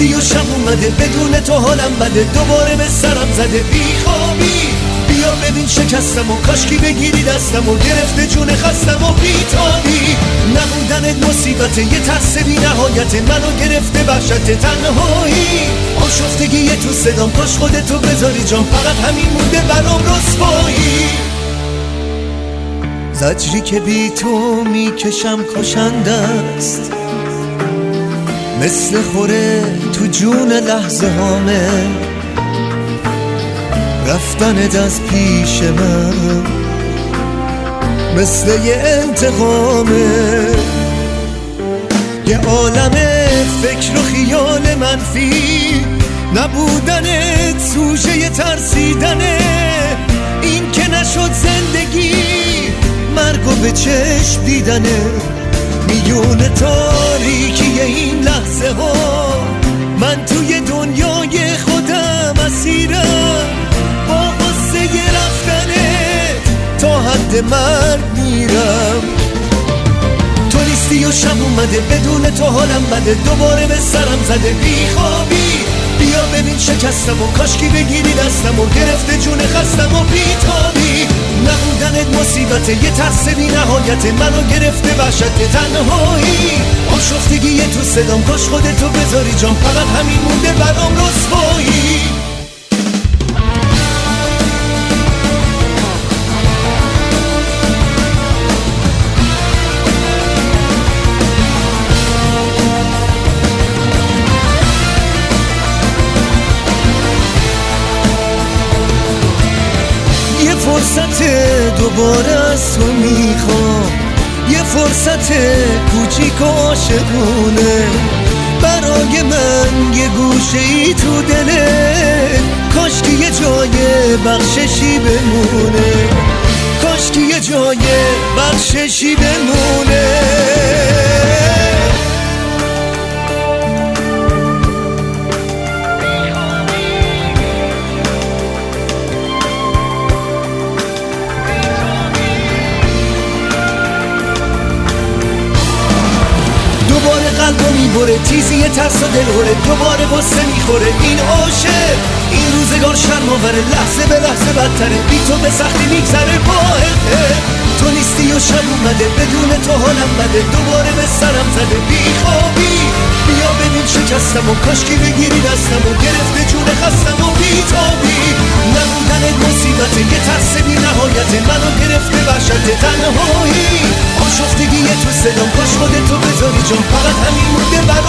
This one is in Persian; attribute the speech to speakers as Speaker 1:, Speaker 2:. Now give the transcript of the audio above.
Speaker 1: نیستی و شب اومده بدون تو حالم بده، دوباره به سرم زده بیخوابی. بیا ببین شکستم و کاشکی بگیری دستم و گرفته جون خستم و بیتابی. نبودنت مصیبته، یه ترس بی نهایته، منو گرفته وحشت تنهایی. آشفتگی تو صدام، کاش خودتو بذاری جام، فقط همین مونده برام رسوایی. زجری که بی تو میکشم کشنده است، مثل خوره تو جون لحظه هامه، رفتنت از پیش من مثل یه انتقامه. یه عالم فکر و خیال منفی، نبودنت سوژه ترسیدنه. این که نشد زندگی، مرگو به چشم دیدنه. میون تاریکی این لحظه ها، من توی دنیای خودم اسیرم، با قصه رفتنت تا حد مرگ میرم. تو نیستی و شب اومده بدون تو حالم بده، دوباره به سرم زده بیخوابی. بیا ببین شکستم و کاشکی بگیری دستم و گرفته جون خستم و بیتابی. نبودنت مصیبته، یه ترس بی نهایته، منو گرفته وحشت تنهایی. آشفتگی تو صدام، کاش خودتو بذاری جام، فقط همین مونده برام رسوایی. فرصت دوباره از تو میخوام، یه فرصت کوچیک و عاشقونه، برای من یه گوشه ای تو دلت، کاش که یه جای بخششی بمونه، کاش که یه جای بخششی بمونه. دوباره قلبو میبره تیزی ترس و دلهوره، دوباره واسه میخوره این عاشق. این روزگار شرم‌آوره، لحظه به لحظه بدتره، بی تو به سختی میگذره واحده. تو نیستی و شب اومده بدون تو حالم بده، دوباره به سرم زده بیخوابی. بیا ببین شکستم و کاشکی بگیری دستم و گرفته جون خستم و بیتابی. نبودنت مصیبته، یه ترس بی نهایته، منو گرفته وحشت تنهایی. آشفتگی تو صدام، کاش خودتو بذاری جام، فقط همین مونده